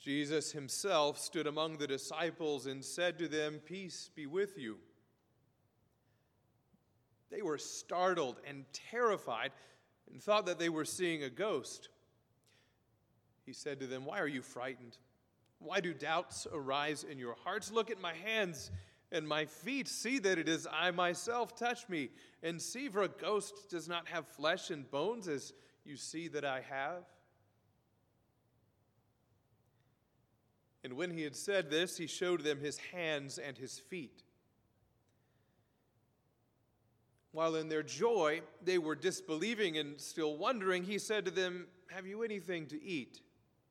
Jesus himself stood among the disciples and said to them, "Peace be with you." They were startled and terrified and thought that they were seeing a ghost. He said to them, "Why are you frightened? Why do doubts arise in your hearts? Look at my hands and my feet. See that it is I myself. Touch me and see, for a ghost does not have flesh and bones as you see that I have." And when he had said this, he showed them his hands and his feet. While in their joy they were disbelieving and still wondering, he said to them, "Have you anything to eat?"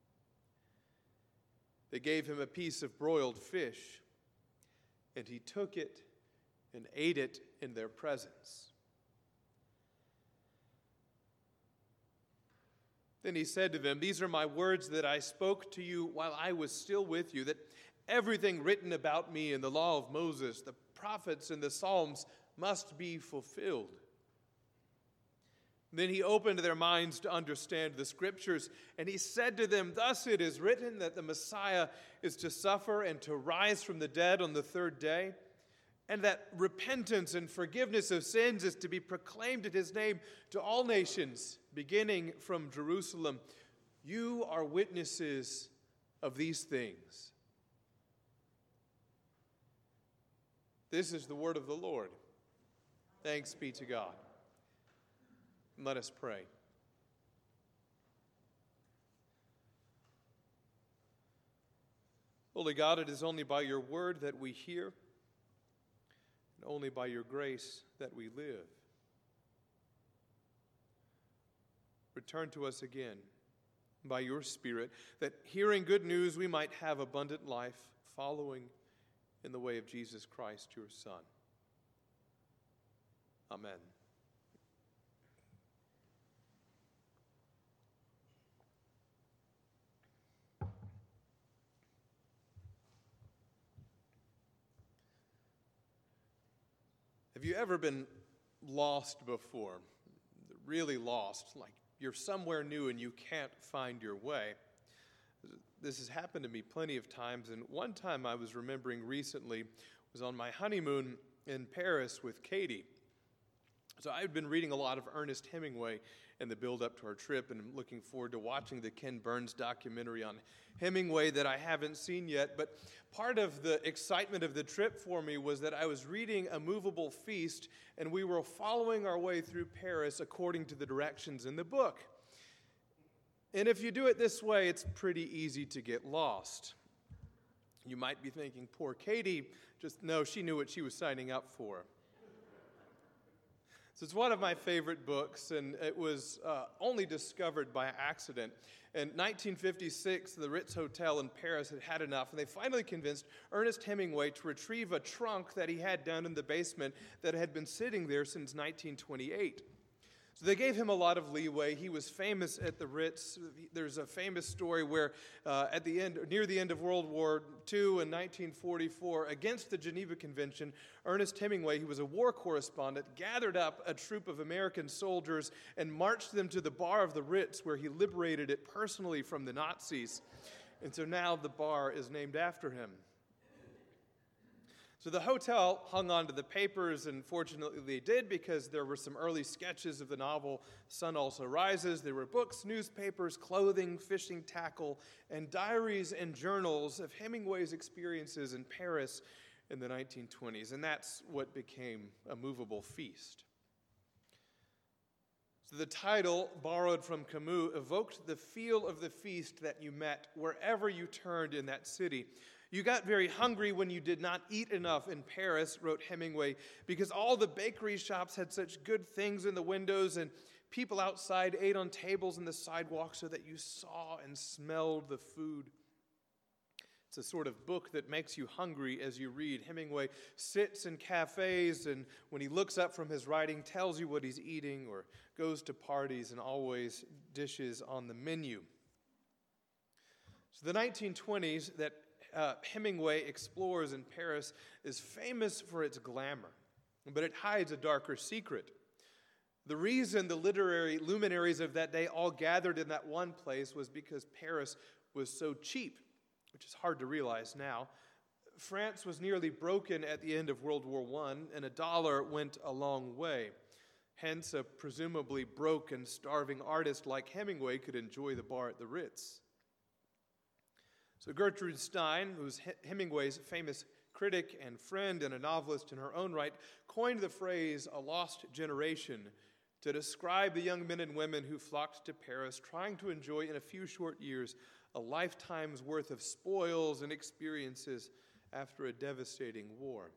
They gave him a piece of broiled fish, and he took it and ate it in their presence. Then he said to them, "These are my words that I spoke to you while I was still with you, that everything written about me in the law of Moses, the prophets, and the Psalms must be fulfilled." Then he opened their minds to understand the Scriptures, and he said to them, "Thus it is written that the Messiah is to suffer and to rise from the dead on the third day, and that repentance and forgiveness of sins is to be proclaimed in his name to all nations, beginning from Jerusalem. You are witnesses of these things." This is the word of the Lord. Thanks be to God. Let us pray. Holy God, it is only by your word that we hear, and only by your grace that we live. Return to us again by your Spirit, that hearing good news we might have abundant life, following in the way of Jesus Christ, your Son. Amen. Have you ever been lost before? Really lost, like you're somewhere new and you can't find your way? This has happened to me plenty of times, and one time I was remembering recently was on my honeymoon in Paris with Katie. So I had been reading a lot of Ernest Hemingway in the build-up to our trip, and I'm looking forward to watching the Ken Burns documentary on Hemingway that I haven't seen yet. But part of the excitement of the trip for me was that I was reading A Movable Feast, and we were following our way through Paris according to the directions in the book. And if you do it this way, it's pretty easy to get lost. You might be thinking, poor Katie, just no, she knew what she was signing up for. So it's one of my favorite books, and it was only discovered by accident. In 1956, the Ritz Hotel in Paris had had enough, and they finally convinced Ernest Hemingway to retrieve a trunk that he had down in the basement that had been sitting there since 1928. So they gave him a lot of leeway. He was famous at the Ritz. There's a famous story where near the end of World War II in 1944, against the Geneva Convention, Ernest Hemingway, who was a war correspondent, gathered up a troop of American soldiers and marched them to the bar of the Ritz, where he liberated it personally from the Nazis. And so now the bar is named after him. So the hotel hung on to the papers, and fortunately they did, because there were some early sketches of the novel Sun Also Rises. There were books, newspapers, clothing, fishing tackle, and diaries and journals of Hemingway's experiences in Paris in the 1920s, and that's what became A Movable Feast. So the title, borrowed from Camus, evoked the feel of the feast that you met wherever you turned in that city. You got very hungry when you did not eat enough in Paris, wrote Hemingway, because all the bakery shops had such good things in the windows, and people outside ate on tables and the sidewalk so that you saw and smelled the food. It's a sort of book that makes you hungry as you read. Hemingway sits in cafes, and when he looks up from his writing, tells you what he's eating, or goes to parties and always dishes on the menu. So the 1920s that Hemingway explores in Paris is famous for its glamour, but it hides a darker secret. The reason the literary luminaries of that day all gathered in that one place was because Paris was so cheap. which is hard to realize now. France was nearly broken at the end of World War I, and a dollar went a long way. Hence, a presumably broke and starving artist like Hemingway could enjoy the bar at the Ritz. So Gertrude Stein, who's Hemingway's famous critic and friend and a novelist in her own right, coined the phrase "a lost generation" to describe the young men and women who flocked to Paris, trying to enjoy in a few short years a lifetime's worth of spoils and experiences after a devastating war.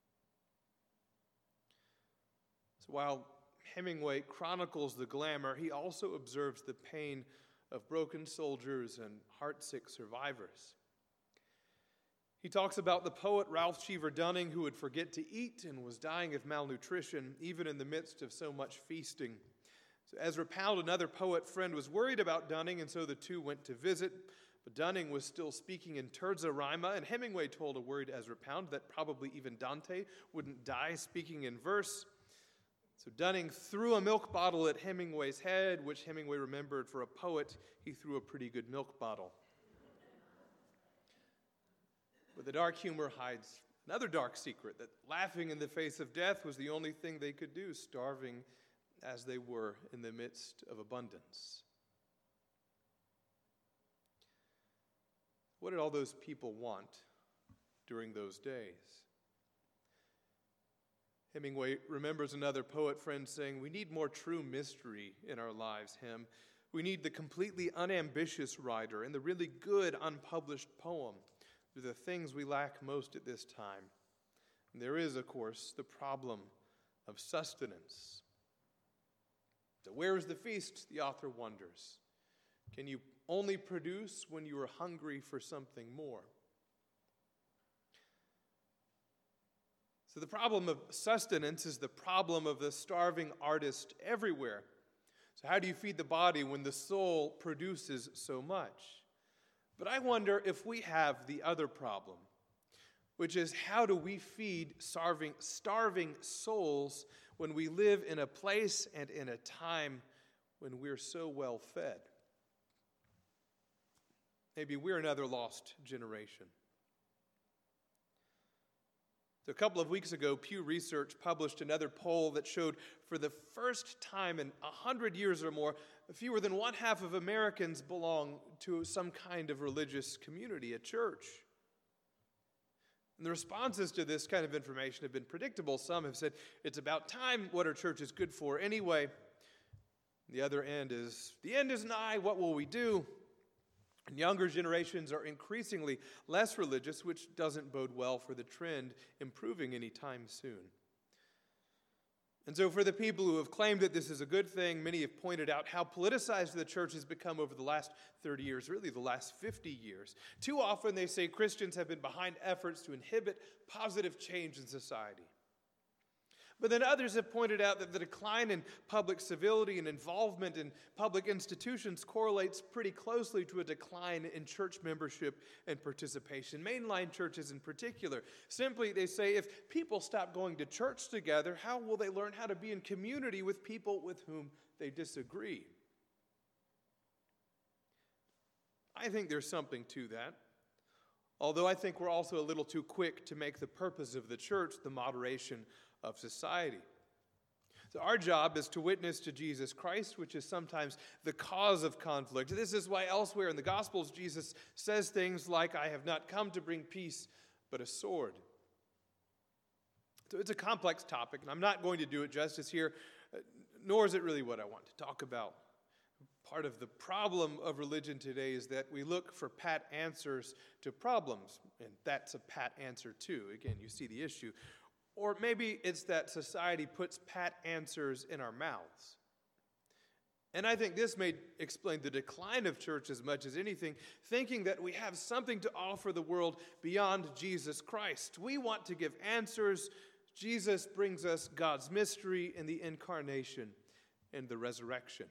So while Hemingway chronicles the glamour, he also observes the pain of broken soldiers and heartsick survivors. He talks about the poet Ralph Cheever Dunning, who would forget to eat and was dying of malnutrition, even in the midst of so much feasting. So Ezra Pound, another poet friend, was worried about Dunning, and so the two went to visit. But Dunning was still speaking in terza rima, and Hemingway told a worried Ezra Pound that probably even Dante wouldn't die speaking in verse. So Dunning threw a milk bottle at Hemingway's head, which Hemingway remembered for a poet, he threw a pretty good milk bottle. But the dark humor hides another dark secret, that laughing in the face of death was the only thing they could do, starving as they were in the midst of abundance. What did all those people want during those days? Hemingway remembers another poet friend saying, "We need more true mystery in our lives, Hem. We need the completely unambitious writer and the really good unpublished poem. They're the things we lack most at this time." And there is, of course, the problem of sustenance. So where is the feast, the author wonders? Can you only produce when you are hungry for something more? So the problem of sustenance is the problem of the starving artist everywhere. So how do you feed the body when the soul produces so much? But I wonder if we have the other problem, which is how do we feed starving souls when we live in a place and in a time when we're so well fed? Maybe we're another lost generation. So a couple of weeks ago, Pew Research published another poll that showed for the first time in 100 years or more, fewer than one half of Americans belong to some kind of religious community, a church. And the responses to this kind of information have been predictable. Some have said, it's about time, what are churches good for anyway? The other end is, the end is nigh, what will we do? And younger generations are increasingly less religious, which doesn't bode well for the trend improving anytime soon. And so for the people who have claimed that this is a good thing, many have pointed out how politicized the church has become over the last 30 years, really the last 50 years. Too often they say Christians have been behind efforts to inhibit positive change in society. But then others have pointed out that the decline in public civility and involvement in public institutions correlates pretty closely to a decline in church membership and participation, mainline churches in particular. Simply, they say, if people stop going to church together, how will they learn how to be in community with people with whom they disagree? I think there's something to that. Although I think we're also a little too quick to make the purpose of the church the moderation of society. So our job is to witness to Jesus Christ, which is sometimes the cause of conflict. This is why elsewhere in the Gospels, Jesus says things like, "I have not come to bring peace, but a sword." So it's a complex topic, and I'm not going to do it justice here, nor is it really what I want to talk about. Part of the problem of religion today is that we look for pat answers to problems, and that's a pat answer too. Again, you see the issue. Or maybe it's that society puts pat answers in our mouths. And I think this may explain the decline of church as much as anything, thinking that we have something to offer the world beyond Jesus Christ. We want to give answers. Jesus brings us God's mystery in the incarnation and the resurrection.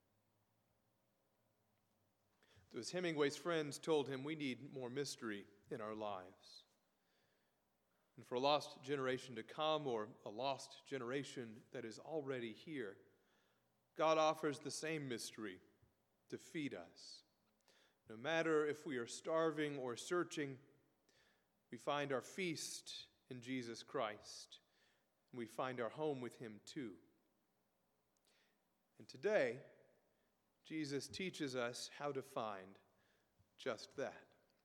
As Hemingway's friends told him, we need more mystery in our lives. And for a lost generation to come, or a lost generation that is already here, God offers the same mystery to feed us. No matter if we are starving or searching, we find our feast in Jesus Christ. And we find our home with him too. And today, Jesus teaches us how to find just that.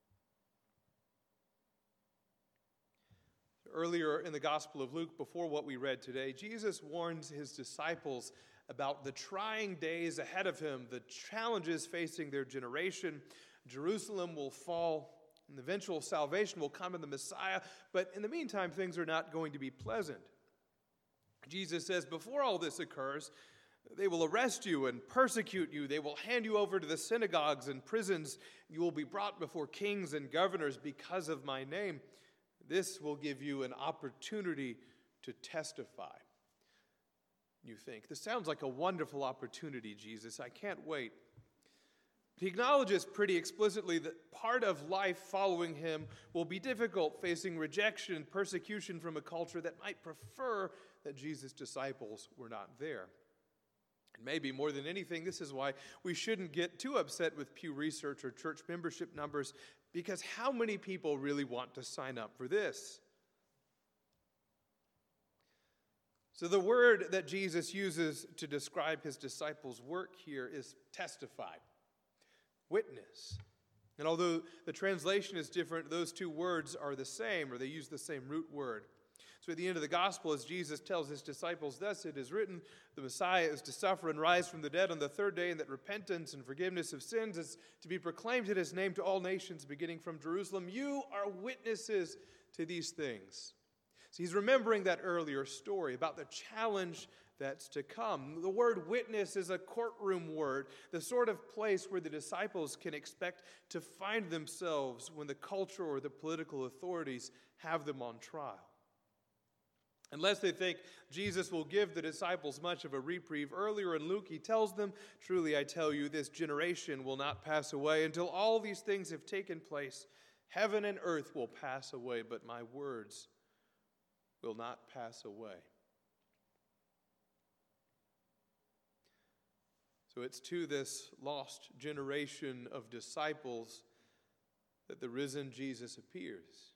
Earlier in the Gospel of Luke, before what we read today, Jesus warns his disciples about the trying days ahead of him, the challenges facing their generation. Jerusalem will fall, and eventual salvation will come in the Messiah, but in the meantime, things are not going to be pleasant. Jesus says, before all this occurs, they will arrest you and persecute you. They will hand you over to the synagogues and prisons. You will be brought before kings and governors because of my name. This will give you an opportunity to testify. You think, this sounds like a wonderful opportunity, Jesus. I can't wait. He acknowledges pretty explicitly that part of life following him will be difficult, facing rejection and persecution from a culture that might prefer that Jesus' disciples were not there. And maybe more than anything, this is why we shouldn't get too upset with Pew Research or church membership numbers, because how many people really want to sign up for this? So the word that Jesus uses to describe his disciples' work here is testify, witness. And although the translation is different, those two words are the same, or they use the same root word. So at the end of the gospel, as Jesus tells his disciples, thus it is written, the Messiah is to suffer and rise from the dead on the third day, and that repentance and forgiveness of sins is to be proclaimed in his name to all nations, beginning from Jerusalem. You are witnesses to these things. So he's remembering that earlier story about the challenge that's to come. The word witness is a courtroom word, the sort of place where the disciples can expect to find themselves when the culture or the political authorities have them on trial. Unless they think Jesus will give the disciples much of a reprieve, earlier in Luke he tells them, truly I tell you, this generation will not pass away until all these things have taken place. Heaven and earth will pass away, but my words will not pass away. So it's to this lost generation of disciples that the risen Jesus appears.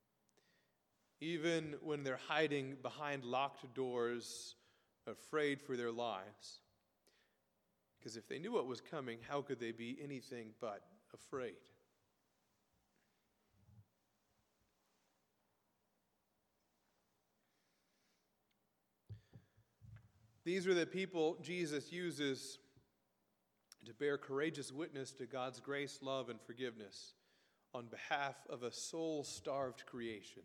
Even when they're hiding behind locked doors, afraid for their lives. Because if they knew what was coming, how could they be anything but afraid? These are the people Jesus uses to bear courageous witness to God's grace, love, and forgiveness on behalf of a soul-starved creation.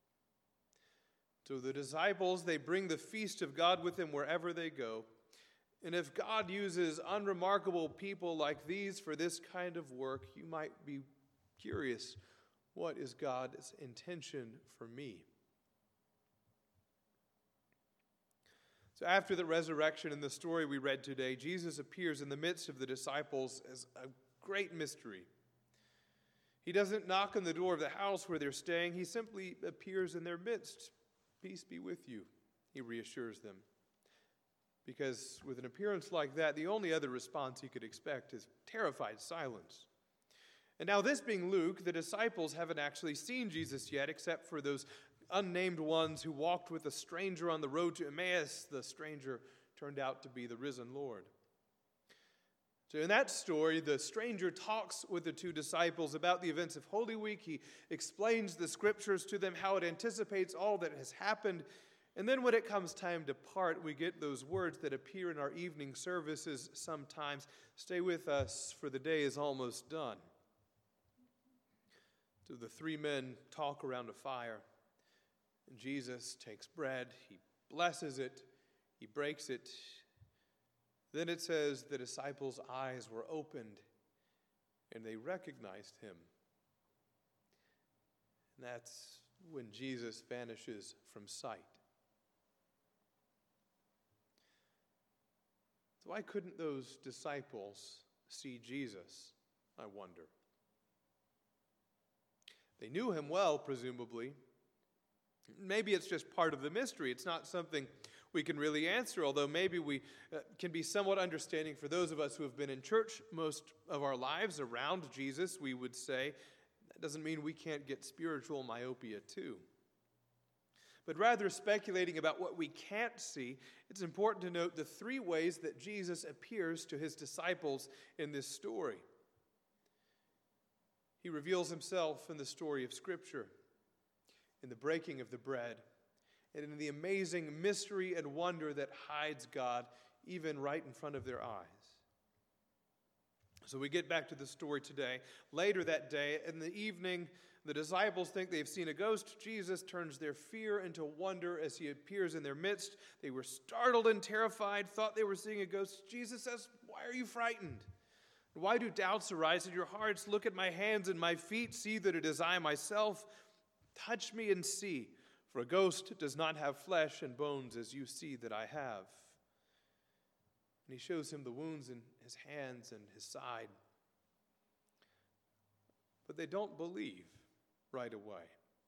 So the disciples, they bring the feast of God with them wherever they go. And if God uses unremarkable people like these for this kind of work, you might be curious, what is God's intention for me? So after the resurrection in the story we read today, Jesus appears in the midst of the disciples as a great mystery. He doesn't knock on the door of the house where they're staying. He simply appears in their midst. Peace be with you, he reassures them. Because with an appearance like that, the only other response he could expect is terrified silence. And now this being Luke, the disciples haven't actually seen Jesus yet, except for those unnamed ones who walked with a stranger on the road to Emmaus. The stranger turned out to be the risen Lord. So in that story, the stranger talks with the two disciples about the events of Holy Week. He explains the scriptures to them, how it anticipates all that has happened. And then when it comes time to part, we get those words that appear in our evening services sometimes. Stay with us, for the day is almost done. So the three men talk around a fire. And Jesus takes bread, he blesses it, he breaks it. Then it says the disciples' eyes were opened and they recognized him. And that's when Jesus vanishes from sight. So why couldn't those disciples see Jesus, I wonder? They knew him well, presumably. Maybe it's just part of the mystery. It's not something we can really answer, although maybe we can be somewhat understanding for those of us who have been in church most of our lives around Jesus. We would say that doesn't mean we can't get spiritual myopia too. But rather speculating about what we can't see, it's important to note the three ways that Jesus appears to his disciples in this story. He reveals himself in the story of Scripture, in the breaking of the bread, and in the amazing mystery and wonder that hides God even right in front of their eyes. So we get back to the story today. Later that day, in the evening, the disciples think they've seen a ghost. Jesus turns their fear into wonder as he appears in their midst. They were startled and terrified, thought they were seeing a ghost. Jesus says, "Why are you frightened? Why do doubts arise in your hearts? Look at my hands and my feet. See that it is I myself. Touch me and see, for a ghost does not have flesh and bones as you see that I have." And he shows him the wounds in his hands and his side. But they don't believe right away.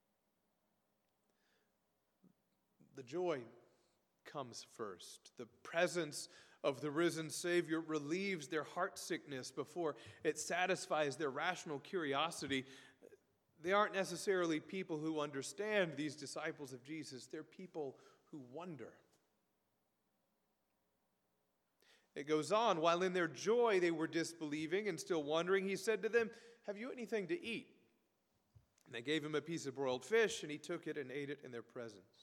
The joy comes first. The presence of the risen Savior relieves their heart sickness before it satisfies their rational curiosity. They aren't necessarily people who understand these disciples of Jesus. They're people who wonder. It goes on, while in their joy they were disbelieving and still wondering, he said to them, "Have you anything to eat?" And they gave him a piece of broiled fish, and he took it and ate it in their presence.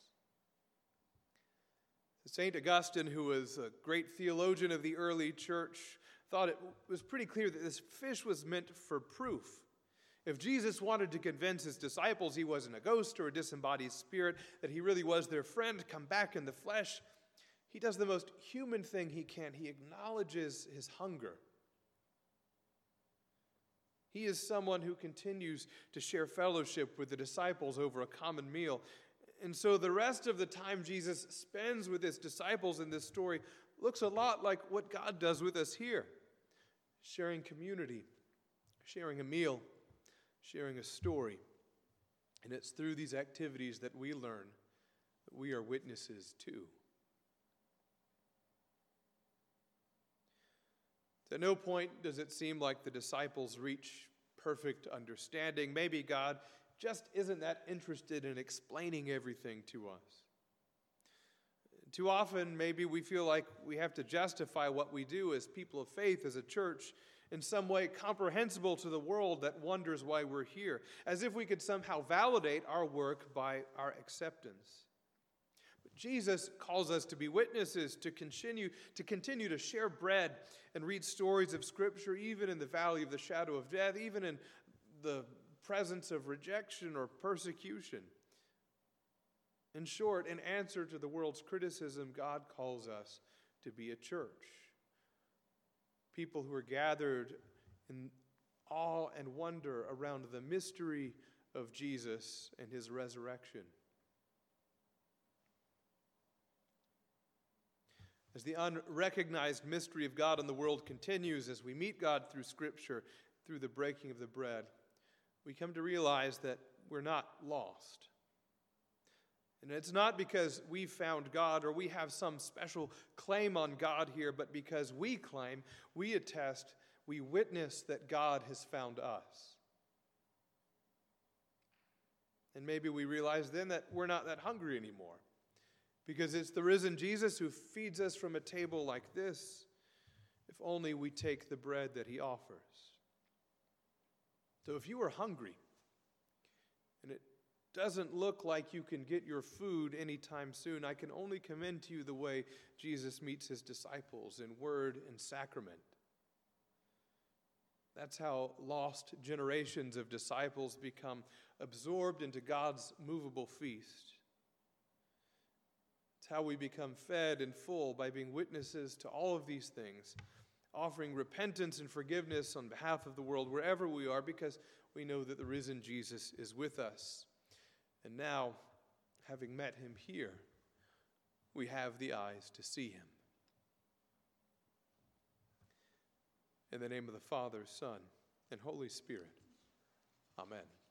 St. Augustine, who was a great theologian of the early church, thought it was pretty clear that this fish was meant for proof. If Jesus wanted to convince his disciples he wasn't a ghost or a disembodied spirit, that he really was their friend, come back in the flesh, he does the most human thing he can. He acknowledges his hunger. He is someone who continues to share fellowship with the disciples over a common meal. And so the rest of the time Jesus spends with his disciples in this story looks a lot like what God does with us here. Sharing community, sharing a meal, sharing a story. And it's through these activities that we learn that we are witnesses too. At no point does it seem like the disciples reach perfect understanding. Maybe God just isn't that interested in explaining everything to us. Too often, maybe we feel like we have to justify what we do as people of faith, as a church, in some way comprehensible to the world that wonders why we're here, as if we could somehow validate our work by our acceptance. Jesus calls us to be witnesses, to continue to share bread and read stories of Scripture, even in the valley of the shadow of death, even in the presence of rejection or persecution. In short, in answer to the world's criticism, God calls us to be a church. People who are gathered in awe and wonder around the mystery of Jesus and his resurrection. As the unrecognized mystery of God in the world continues, as we meet God through Scripture, through the breaking of the bread, we come to realize that we're not lost. And it's not because we found God or we have some special claim on God here, but because we claim, we attest, we witness that God has found us. And maybe we realize then that we're not that hungry anymore, because it's the risen Jesus who feeds us from a table like this, if only we take the bread that he offers. So if you are hungry, and it doesn't look like you can get your food anytime soon, I can only commend to you the way Jesus meets his disciples in word and sacrament. That's how lost generations of disciples become absorbed into God's movable feast. It's how we become fed and full, by being witnesses to all of these things, offering repentance and forgiveness on behalf of the world wherever we are, because we know that the risen Jesus is with us. And now, having met him here, we have the eyes to see him. In the name of the Father, Son, and Holy Spirit, amen.